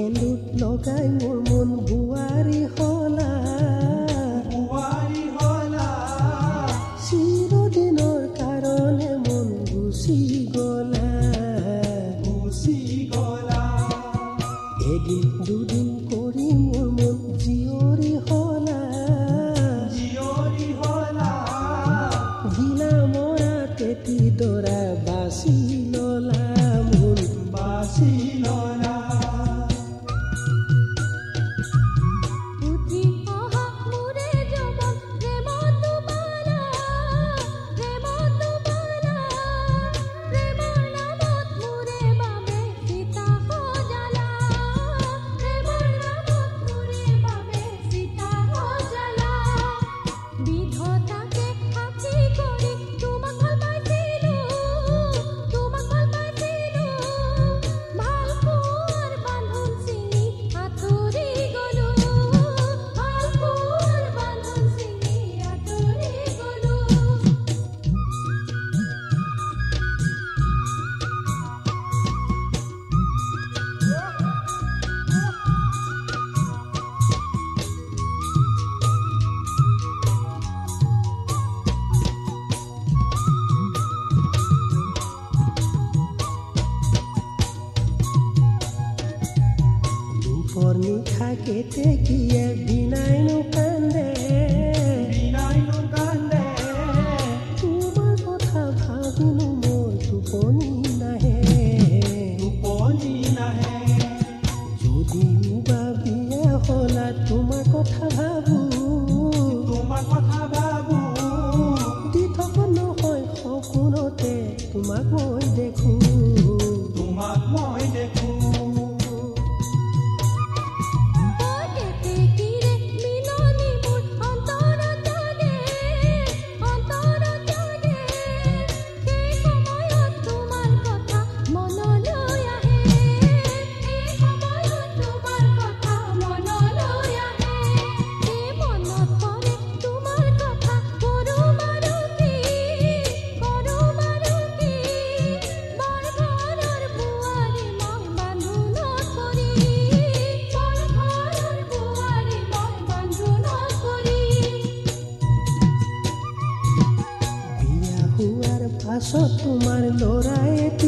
সেন্দুৰ লগাই মোৰ মন বুৱাৰী হলা চিৰদিনৰ কাৰণে মন গুচি গলা এদিন দুদিন কৰি মোৰ মন জীয়ৰী হলা দিলা মৰা তেতি দৰা বাচি ললা মন বাচি ললা নিশা কেতে কিয়ে বিনাইনো কান্দে তোমাৰ কথা ভাবিনো মোৰ টোপনি নাহে যদিও বা বিয়া হলা তোমাৰ কথা ভাবো দি থকা নহয় সপোনতে তোমাক মই দেখো পাছত তোমাৰ ল'ৰাই